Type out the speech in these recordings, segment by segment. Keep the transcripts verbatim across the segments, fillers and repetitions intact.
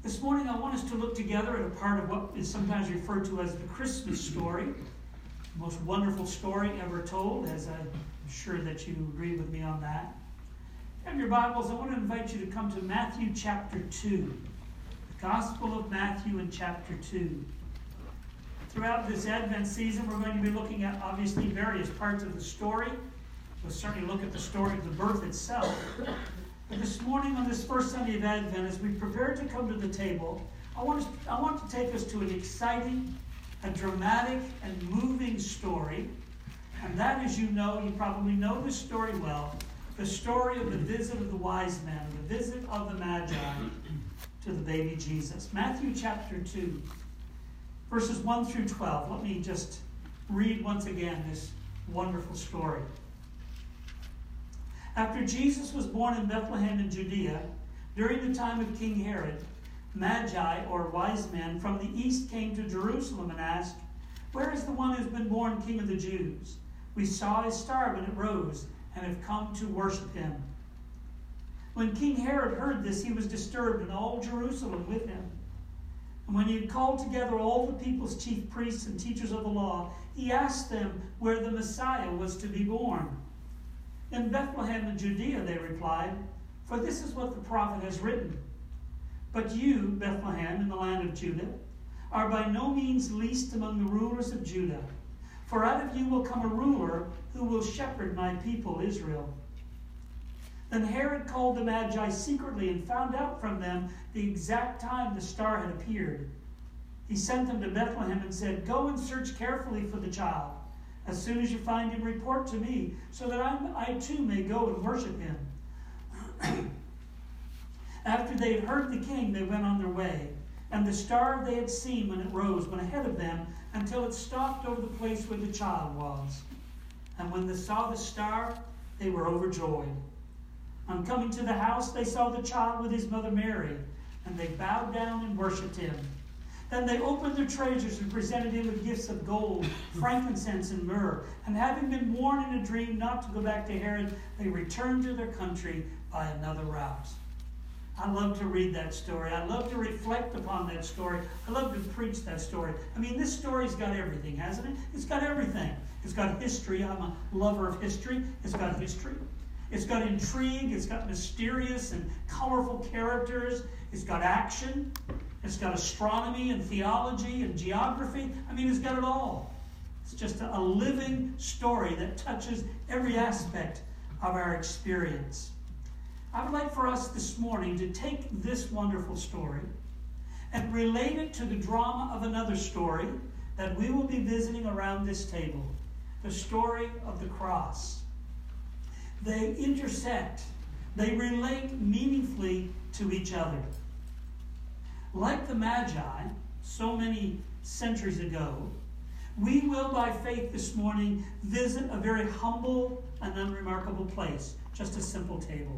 This morning I want us to look together at a part of what is sometimes referred to as the Christmas story. The most wonderful story ever told, as I'm sure that you agree with me on that. If you have your Bibles, I want to invite you to come to Matthew chapter two. The Gospel of Matthew in chapter two. Throughout this Advent season, we're going to be looking at, obviously, various parts of the story. We'll certainly look at the story of the birth itself. But this morning, on this first Sunday of Advent, as we prepare to come to the table, I want, to, I want to take us to an exciting, a dramatic, and moving story. And that, as you know, you probably know this story well, the story of the visit of the wise men, the visit of the Magi to the baby Jesus. Matthew chapter two, verses one through twelve. Let me just read once again this wonderful story. After Jesus was born in Bethlehem in Judea, during the time of King Herod, Magi, or wise men, from the east came to Jerusalem and asked, "Where is the one who's been born King of the Jews? We saw his star when it rose and have come to worship him." When King Herod heard this, he was disturbed, and all Jerusalem with him. And when he had called together all the people's chief priests and teachers of the law, he asked them where the Messiah was to be born. "In Bethlehem in Judea," they replied, "for this is what the prophet has written. But you, Bethlehem, in the land of Judah, are by no means least among the rulers of Judah. For out of you will come a ruler who will shepherd my people Israel." Then Herod called the Magi secretly and found out from them the exact time the star had appeared. He sent them to Bethlehem and said, "Go and search carefully for the child. As soon as you find him, report to me, so that I, I too may go and worship him." After they had heard the king, they went on their way. And the star they had seen when it rose went ahead of them until it stopped over the place where the child was. And when they saw the star, they were overjoyed. On coming to the house, they saw the child with his mother Mary, and they bowed down and worshipped him. Then they opened their treasures and presented him with gifts of gold, frankincense, and myrrh. And having been warned in a dream not to go back to Herod, they returned to their country by another route. I love to read that story. I love to reflect upon that story. I love to preach that story. I mean, this story's got everything, hasn't it? It's got everything. It's got history. I'm a lover of history. It's got history. It's got intrigue. It's got mysterious and colorful characters. It's got action. It's got astronomy and theology and geography. I mean, it's got it all. It's just a, a living story that touches every aspect of our experience. I would like for us this morning to take this wonderful story and relate it to the drama of another story that we will be visiting around this table, the story of the cross. They intersect. They relate meaningfully to each other. Like the Magi, so many centuries ago, we will, by faith this morning, visit a very humble and unremarkable place, just a simple table.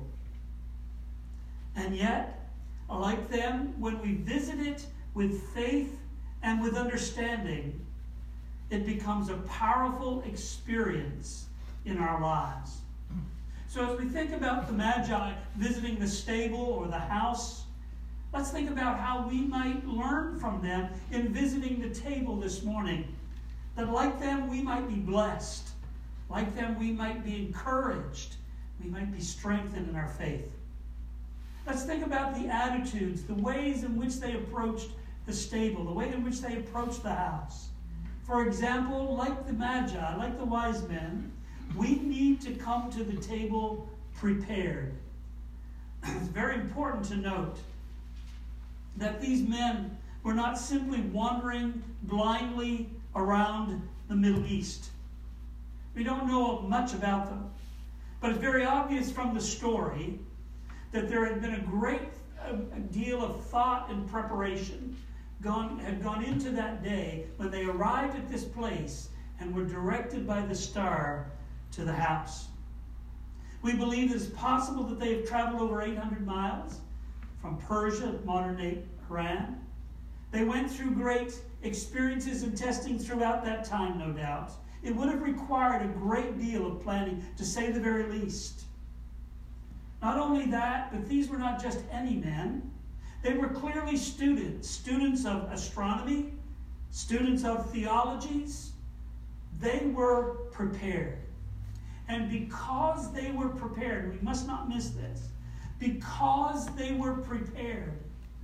And yet, like them, when we visit it with faith and with understanding, it becomes a powerful experience in our lives. So as we think about the Magi visiting the stable or the house, let's think about how we might learn from them in visiting the table this morning. That like them, we might be blessed. Like them, we might be encouraged. We might be strengthened in our faith. Let's think about the attitudes, the ways in which they approached the stable, the way in which they approached the house. For example, like the Magi, like the wise men, we need to come to the table prepared. It's very important to note that these men were not simply wandering blindly around the Middle East. We don't know much about them, but it's very obvious from the story that there had been a great a, a deal of thought and preparation gone, had gone into that day when they arrived at this place and were directed by the star to the house. We believe it is possible that they have traveled over eight hundred miles from Persia, modern-day Iran. They went through great experiences and testing throughout that time, no doubt. It would have required a great deal of planning, to say the very least. Not only that, but these were not just any men. They were clearly students, students of astronomy, students of theologies. They were prepared. And because they were prepared, we must not miss this, because they were prepared,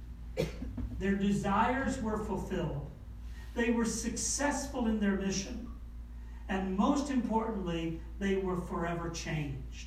their desires were fulfilled. They were successful in their mission. And most importantly, they were forever changed.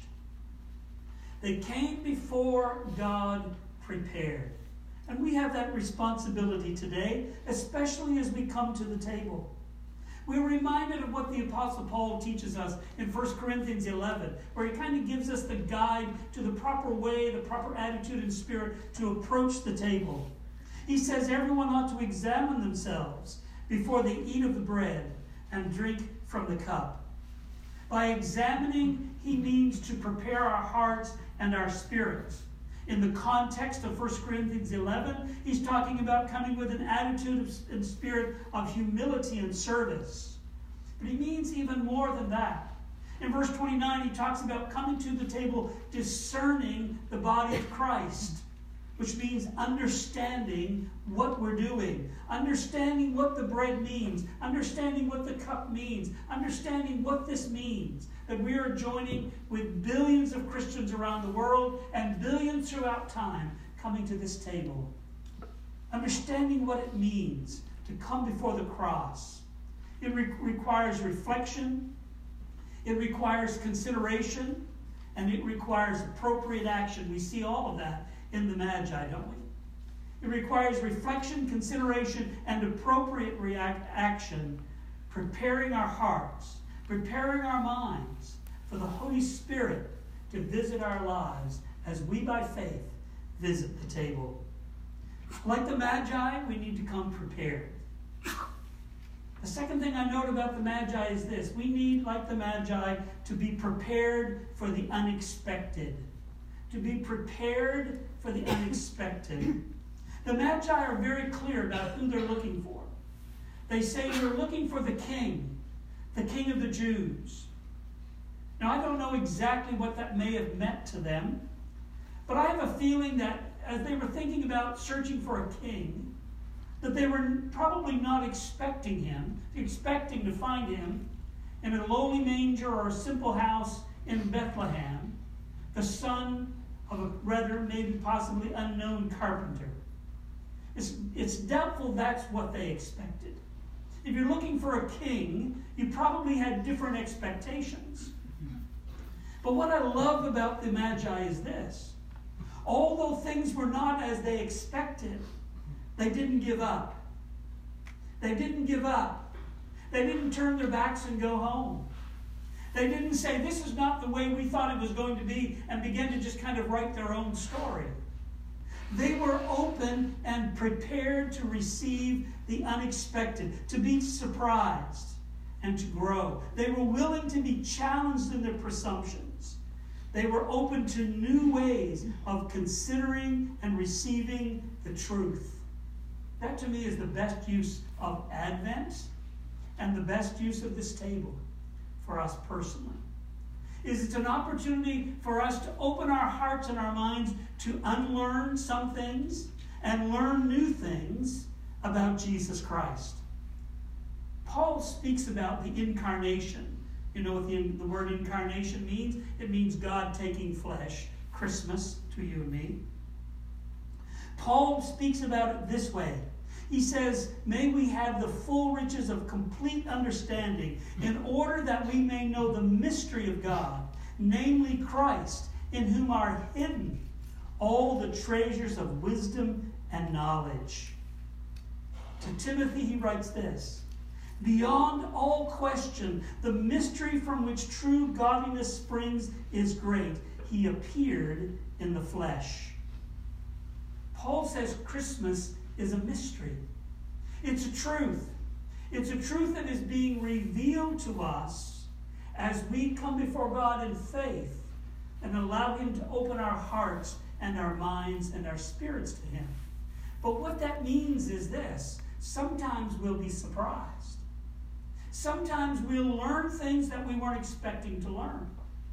They came before God prepared. And we have that responsibility today, especially as we come to the table. We're reminded of what the Apostle Paul teaches us in First Corinthians eleven, where he kind of gives us the guide to the proper way, the proper attitude and spirit to approach the table. He says everyone ought to examine themselves before they eat of the bread and drink from the cup. By examining, he means to prepare our hearts and our spirits. In the context of First Corinthians eleven, he's talking about coming with an attitude and spirit of humility and service. But he means even more than that. In verse twenty-nine, he talks about coming to the table discerning the body of Christ, which means understanding what we're doing, understanding what the bread means, understanding what the cup means, understanding what this means, that we are joining with billions of Christians around the world and billions throughout time coming to this table. Understanding what it means to come before the cross. It re- requires reflection, it requires consideration, and it requires appropriate action. We see all of that in the Magi, don't we? It requires reflection, consideration, and appropriate react action, preparing our hearts, preparing our minds for the Holy Spirit to visit our lives as we, by faith, visit the table. Like the Magi, we need to come prepared. The second thing I note about the Magi is this. We need, like the Magi, to be prepared for the unexpected. To be prepared for the unexpected. The Magi are very clear about who they're looking for. They say we're looking for the king, the king of the Jews. Now, I don't know exactly what that may have meant to them, but I have a feeling that as they were thinking about searching for a king, that they were probably not expecting him, expecting to find him in a lowly manger or a simple house in Bethlehem, the son of a rather maybe possibly unknown carpenter. It's, it's doubtful that's what they expected. If you're looking for a king, you probably had different expectations. But what I love about the Magi is this. Although things were not as they expected, they didn't give up. They didn't give up. They didn't turn their backs and go home. They didn't say, this is not the way we thought it was going to be, and begin to just kind of write their own story. They were open and prepared to receive the unexpected, to be surprised and to grow. They were willing to be challenged in their presumptions. They were open to new ways of considering and receiving the truth. That to me is the best use of Advent and the best use of this table for us personally. Is it's an opportunity for us to open our hearts and our minds to unlearn some things and learn new things about Jesus Christ. Paul speaks about the incarnation. You know what the, the word incarnation means? It means God taking flesh. Christmas to you and me. Paul speaks about it this way. He says, may we have the full riches of complete understanding in order that we may know the mystery of God, namely Christ, in whom are hidden all the treasures of wisdom and knowledge. To Timothy he writes this, beyond all question, the mystery from which true godliness springs is great. He appeared in the flesh. Paul says Christmas is a mystery. It's a truth. It's a truth that is being revealed to us as we come before God in faith and allow him to open our hearts and our minds and our spirits to him. But what that means is this. Sometimes we'll be surprised. Sometimes we'll learn things that we weren't expecting to learn.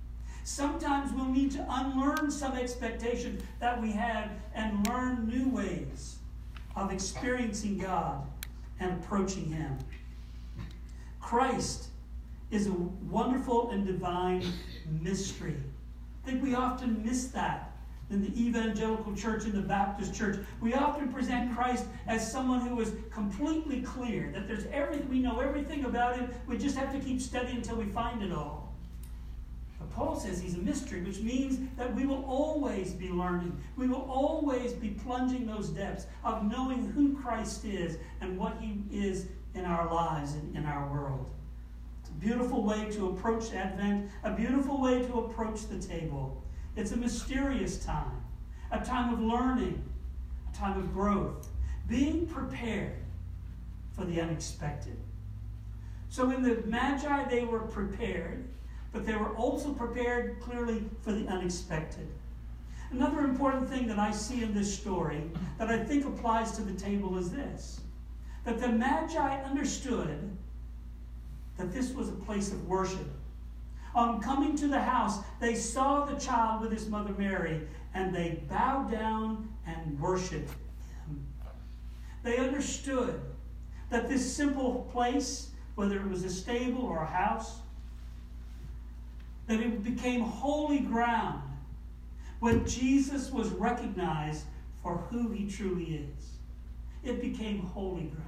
Sometimes we'll need to unlearn some expectation that we had and learn new ways of experiencing God and approaching Him. Christ is a wonderful and divine mystery. I think we often miss that in the evangelical church, in the Baptist church. We often present Christ as someone who is completely clear, that there's everything, we know everything about Him, we just have to keep studying until we find it all. But Paul says He's a mystery, which means that we will always be learning. We will always be plunging those depths of knowing who Christ is and what He is in our lives and in our world. It's a beautiful way to approach Advent, a beautiful way to approach the table. It's a mysterious time, a time of learning, a time of growth, being prepared for the unexpected. So in the Magi, they were prepared, but they were also prepared clearly for the unexpected. Another important thing that I see in this story that I think applies to the table is this, that the Magi understood that this was a place of worship. On coming to the house, they saw the child with his mother Mary, and they bowed down and worshiped Him. They understood that this simple place, whether it was a stable or a house, that it became holy ground when Jesus was recognized for who He truly is. It became holy ground.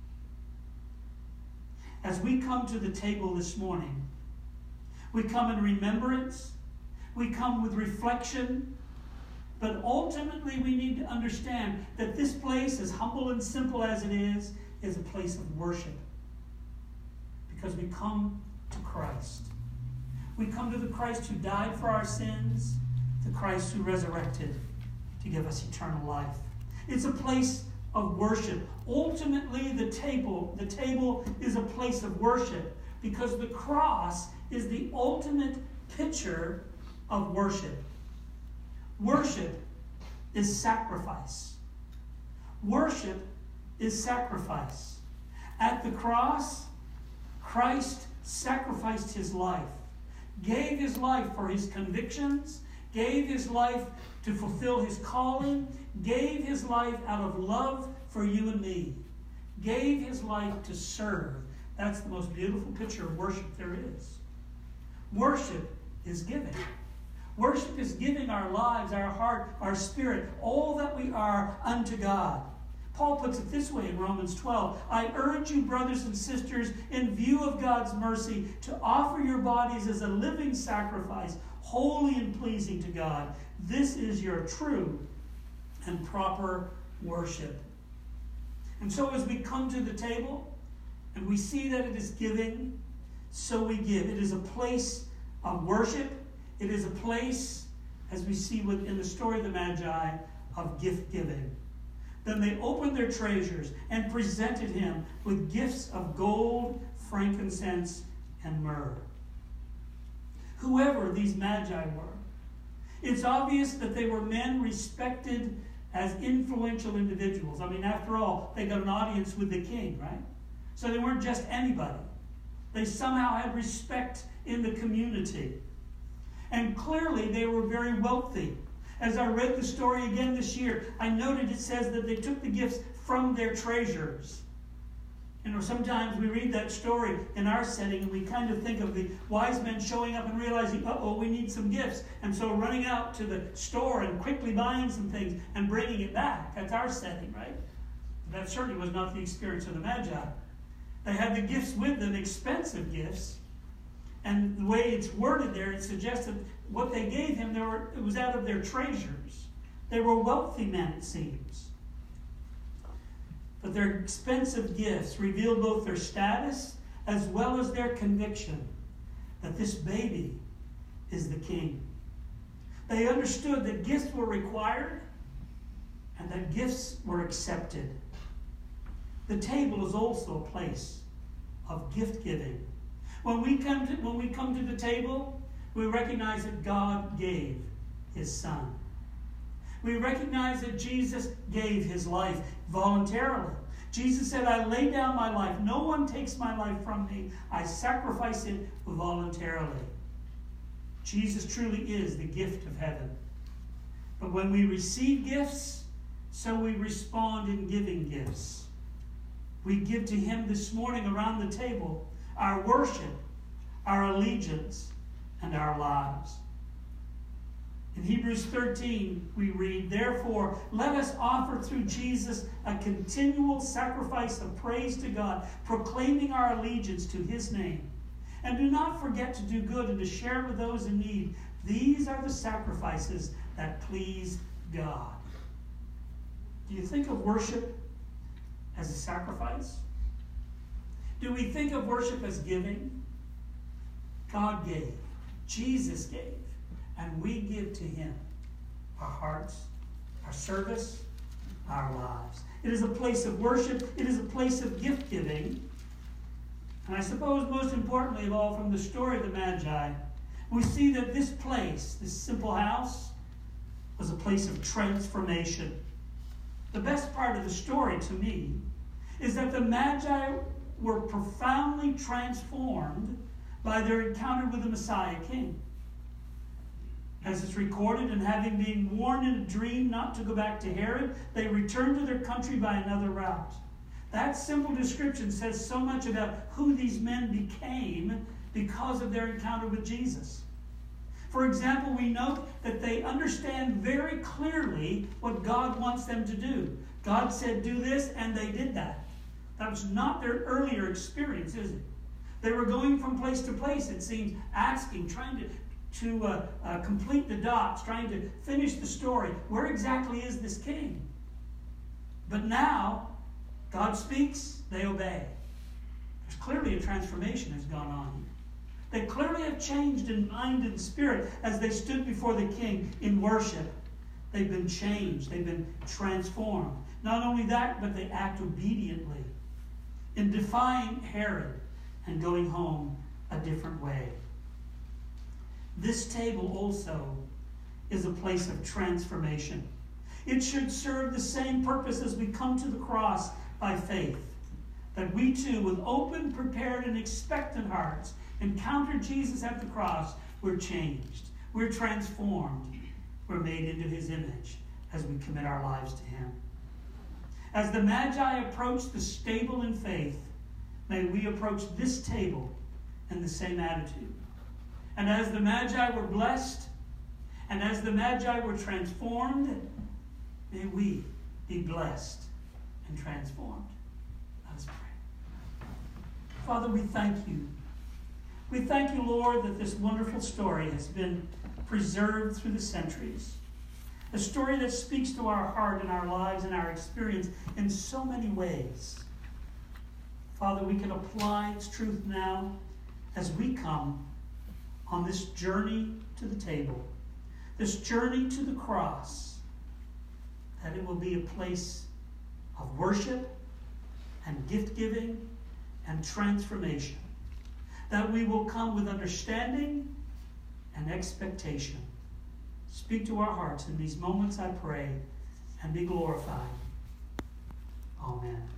As we come to the table this morning, we come in remembrance, we come with reflection, but ultimately we need to understand that this place, as humble and simple as it is, is a place of worship. Because we come to Christ. We come to the Christ who died for our sins, the Christ who resurrected to give us eternal life. It's a place of worship. Ultimately, the table, the table is a place of worship because the cross is the ultimate picture of worship. Worship is sacrifice. Worship is sacrifice. At the cross, Christ sacrificed His life, gave His life for His convictions, gave His life to fulfill His calling, gave His life out of love for you and me, gave His life to serve. That's the most beautiful picture of worship there is. Worship is giving. Worship is giving our lives, our heart, our spirit, all that we are unto God. Paul puts it this way in Romans twelve. I urge you, brothers and sisters, in view of God's mercy, to offer your bodies as a living sacrifice, holy and pleasing to God. This is your true and proper worship. And so as we come to the table and we see that it is giving, so we give. It is a place of worship. It is a place, as we see in the story of the Magi, of gift giving. Then they opened their treasures and presented Him with gifts of gold, frankincense, and myrrh. Whoever these Magi were, it's obvious that they were men respected as influential individuals. I mean, after all, they got an audience with the king, right? So they weren't just anybody. They somehow had respect in the community. And clearly they were very wealthy. As I read the story again this year, I noted it says that they took the gifts from their treasures. You know, sometimes we read that story in our setting and we kind of think of the wise men showing up and realizing, uh-oh, we need some gifts. And so running out to the store and quickly buying some things and bringing it back. That's our setting, right? But that certainly was not the experience of the Magi. They had the gifts with them, expensive gifts. And the way it's worded there, it suggests that what they gave him, they were, it was out of their treasures. They were wealthy men, it seems. But their expensive gifts revealed both their status as well as their conviction that this baby is the king. They understood that gifts were required and that gifts were accepted. The table is also a place of gift giving. When we come to, when we come to the table, we recognize that God gave His Son. We recognize that Jesus gave His life voluntarily. Jesus said, I lay down my life. No one takes my life from me. I sacrifice it voluntarily. Jesus truly is the gift of heaven. But when we receive gifts, so we respond in giving gifts. We give to him this morning around the table our worship, our allegiance, and our lives. In Hebrews thirteen, we read, "Therefore, let us offer through Jesus a continual sacrifice of praise to God, proclaiming our allegiance to his name. And do not forget to do good and to share with those in need. These are the sacrifices that please God." Do you think of worship as a sacrifice? Do we think of worship as giving? God gave. Jesus gave. And we give to him our hearts, our service, our lives. It is a place of worship. It is a place of gift giving. And I suppose most importantly of all, from the story of the Magi, we see that this place, this simple house, was a place of transformation. The best part of the story to me is that the Magi were profoundly transformed by their encounter with the Messiah King. As it's recorded, and having been warned in a dream not to go back to Herod, they returned to their country by another route. That simple description says so much about who these men became because of their encounter with Jesus. For example, we note that they understand very clearly what God wants them to do. God said, "Do this," and they did that. That was not their earlier experience, is it? They were going from place to place, it seems, asking, trying to, to uh, uh, complete the dots, trying to finish the story. Where exactly is this king? But now, God speaks, they obey. There's clearly a transformation has gone on here. They clearly have changed in mind and spirit as they stood before the king in worship. They've been changed. They've been transformed. Not only that, but they act obediently in defying Herod and going home a different way. This table also is a place of transformation. It should serve the same purpose as we come to the cross by faith, that we too, with open, prepared, and expectant hearts, encounter Jesus at the cross. We're changed. We're transformed. We're made into his image as we commit our lives to him. As the Magi approached the stable in faith, may we approach this table in the same attitude. And as the Magi were blessed, and as the Magi were transformed, may we be blessed and transformed. Let us pray. Father, we thank you. We thank you, Lord, that this wonderful story has been preserved through the centuries. A story that speaks to our heart and our lives and our experience in so many ways. Father, we can apply its truth now as we come on this journey to the table, this journey to the cross, that it will be a place of worship and gift-giving and transformation, that we will come with understanding and expectation. Speak to our hearts in these moments, I pray, and be glorified. Amen.